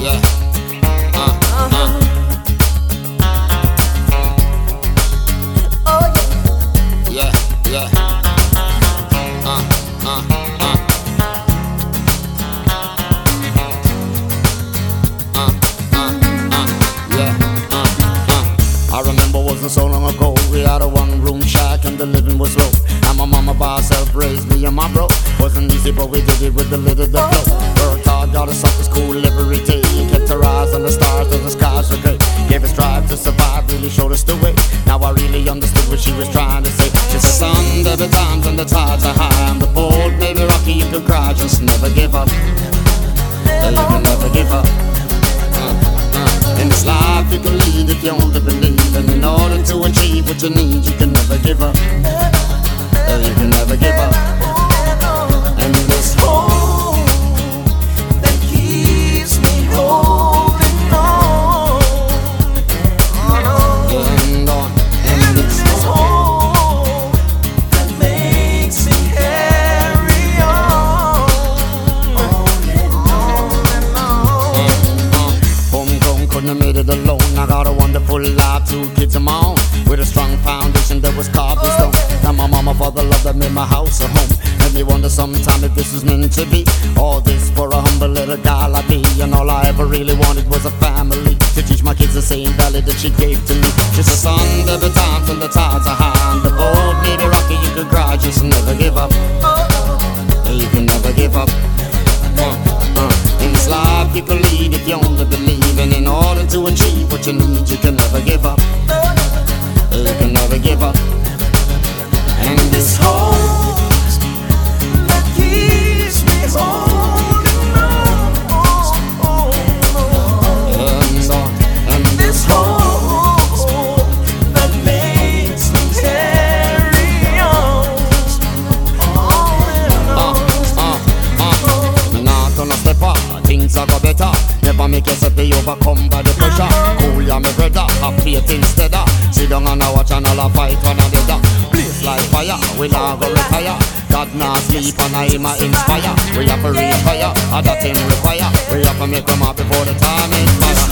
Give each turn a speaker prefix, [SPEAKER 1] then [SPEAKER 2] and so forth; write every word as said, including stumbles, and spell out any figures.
[SPEAKER 1] Yeah. Uh, uh.
[SPEAKER 2] Oh
[SPEAKER 1] yeah. Yeah, yeah. Uh, uh, uh. Uh, uh, uh. Yeah. Uh, uh. I remember wasn't so long ago. We had a one-room shack and the living was low. And my mama by herself raised me and my bro. Wasn't easy, but we did it with a little the flow. Worked hard, got us up to school every day. Kept our eyes on the stars, and the skies were great. Gave us drive to survive, really showed us the way. Now I really understood what she was trying to say. She said, son, there be times when the tides are high. I'm the bold, maybe rocky, you can cry, just never give up. You can never give up. In this life you can lead if you only believe. And in order to achieve what you need, you can never give up. You can never give up. And this
[SPEAKER 2] hope that keeps me holding on,
[SPEAKER 1] and on. And
[SPEAKER 2] this hope that makes me carry on, on and on and on.
[SPEAKER 1] Homegrown, couldn't have made it alone. I got a wonderful life, two kids of my own, with a strong foundation that was carved in stone. And my mama, father, love that made my house a home. Made me wonder sometime if this was meant to be. All this for a humble little guy like me. And all I ever really wanted was a family, to teach my kids the same value that she gave to me. She said, son, there be times when the tides are high. And the boat may be rocky, you can cry, just never give up. You can never give up. Uh, uh. In this life you can lead if you only believe. And in order to achieve what you need, you can never give up. You can never give up. And this hope
[SPEAKER 2] that keeps me holding on,
[SPEAKER 1] and on. And
[SPEAKER 2] this hope that makes me carry on, on and on.
[SPEAKER 1] Uh, uh, uh. Me not gonna step up, things are go better. Never make yourself be overcome by the pressure. Cool ya me brother, have faith instead of sit down and a watch and all a fight one another. Blaze like fire, we not go retire. God not sleep and I him a inspire. We have to reach fire, other thing require. We have to make them up before the time expire.